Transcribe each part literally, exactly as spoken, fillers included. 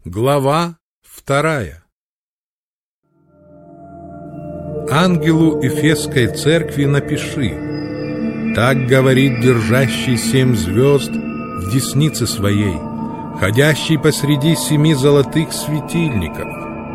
Глава вторая. Ангелу Эфесской церкви напиши: так говорит держащий семь звезд в деснице своей, ходящий посреди семи золотых светильников.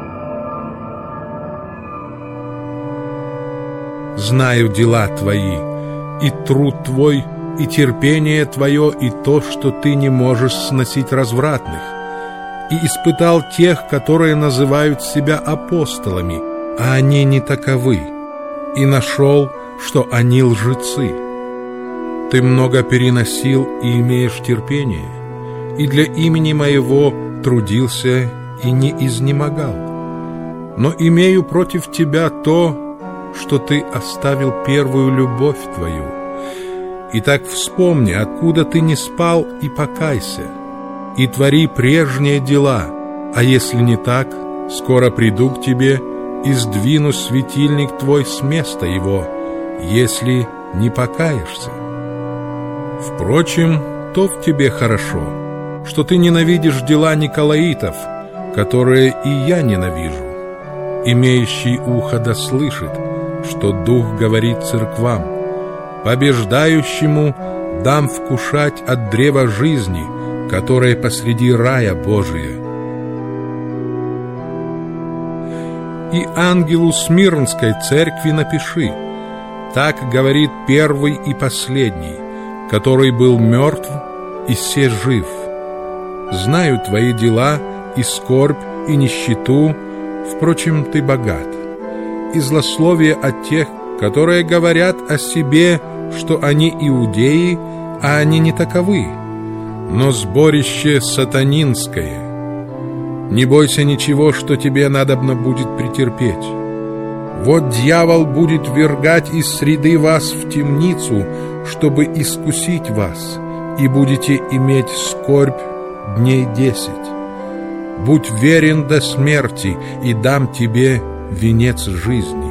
Знаю дела твои, и труд твой, и терпение твое, и то, что ты не можешь сносить развратных, и испытал тех, которые называют себя апостолами, а они не таковы, и нашел, что они лжецы. Ты много переносил и имеешь терпение, и для имени моего трудился и не изнемогал. Но имею против тебя то, что ты оставил первую любовь твою. Итак, вспомни, откуда ты не спал, и покайся, и твори прежние дела, а если не так, скоро приду к тебе и сдвину светильник твой с места его, если не покаешься. Впрочем, то в тебе хорошо, что ты ненавидишь дела николаитов, которые и я ненавижу. Имеющий ухо да слышит, что Дух говорит церквам: побеждающему дам вкушать от древа жизни, которое посреди рая Божия. И ангелу Смирнской церкви напиши: так говорит первый и последний, который был мертв и се жив. Знаю твои дела, и скорбь, и нищету, впрочем, ты богат, и злословие от тех, которые говорят о себе, что они иудеи, а они не таковы, но сборище сатанинское. Не бойся ничего, что тебе надобно будет претерпеть. Вот дьявол будет ввергать из среды вас в темницу, чтобы искусить вас, и будете иметь скорбь дней десять. Будь верен до смерти, и дам тебе венец жизни.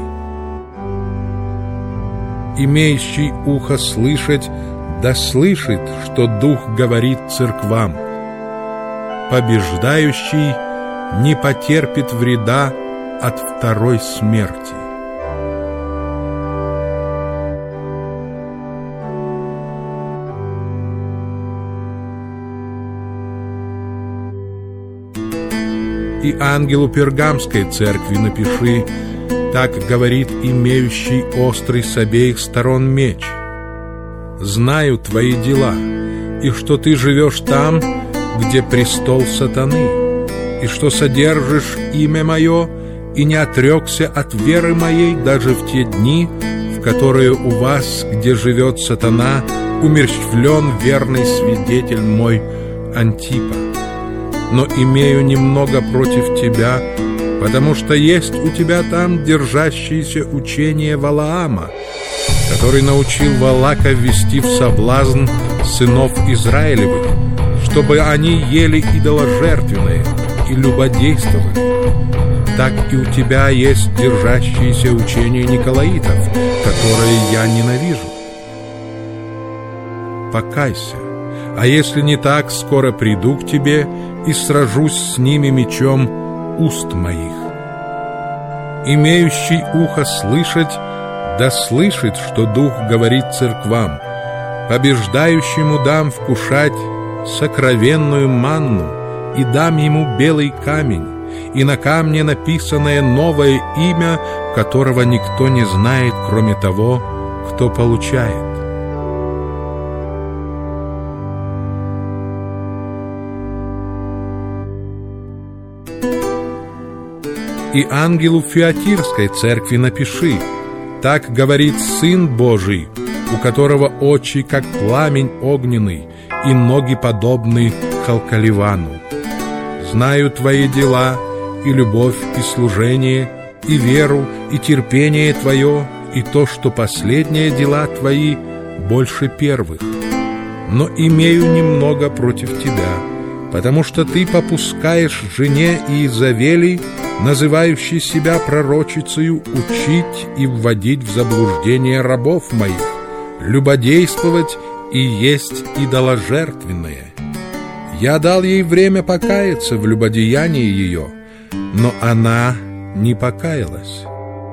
Имеющий ухо слышать, да слышит, что Дух говорит церквам. Побеждающий не потерпит вреда от второй смерти. И ангелу Пергамской церкви напиши: так говорит имеющий острый с обеих сторон меч. Знаю твои дела, и что ты живешь там, где престол сатаны, и что содержишь имя мое, и не отрекся от веры моей даже в те дни, в которые у вас, где живет сатана, умерщвлен верный свидетель мой Антипа. Но имею немного против тебя, потому что есть у тебя там держащееся учение Валаама, который научил Валака ввести в соблазн сынов Израилевых, чтобы они ели идоложертвенное и любодействовали. Так и у тебя есть держащееся учение николаитов, которое я ненавижу. Покайся, а если не так, скоро приду к тебе и сражусь с ними мечом уст моих. Имеющий ухо слышать, да слышит, что Дух говорит церквам. Побеждающему дам вкушать сокровенную манну, и дам ему белый камень, и на камне написанное новое имя, которого никто не знает, кроме того, кто получает. И ангелу Фиатирской церкви напиши: так говорит Сын Божий, у которого очи, как пламень огненный, и ноги подобны халкаливану. Знаю твои дела, и любовь, и служение, и веру, и терпение твое, и то, что последние дела твои больше первых. Но имею немного против тебя, потому что ты попускаешь жене Иезавели, называющей себя пророчицею, учить и вводить в заблуждение рабов моих, любодействовать и есть идоложертвенное. Я дал ей время покаяться в любодеянии ее, но она не покаялась.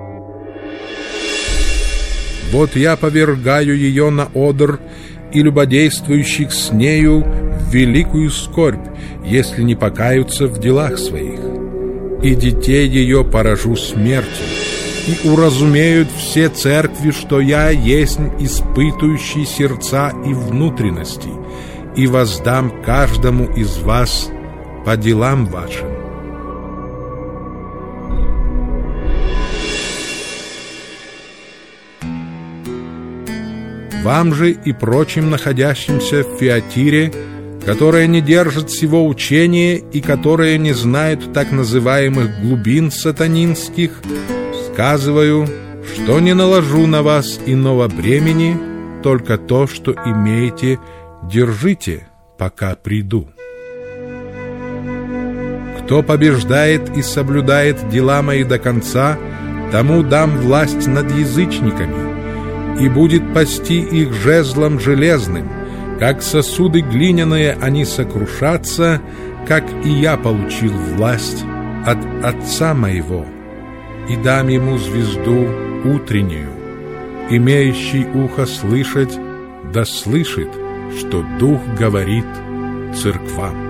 Вот я повергаю ее на одр и любодействующих с нею в великую скорбь, если не покаются в делах своих. И детей ее поражу смертью, и уразумеют все церкви, что я есть испытующий сердца и внутренности, и воздам каждому из вас по делам вашим. Вам же и прочим находящимся в Фиатире, которые не держат сего учения и которые не знают так называемых глубин сатанинских, сказываю, что не наложу на вас иного бремени, только то, что имеете, держите, пока приду. Кто побеждает и соблюдает дела мои до конца, тому дам власть над язычниками, и будет пасти их жезлом железным. Как сосуды глиняные они сокрушатся, как и я получил власть от Отца моего, и дам ему звезду утреннюю. Имеющий ухо слышать, да слышит, что Дух говорит церквам.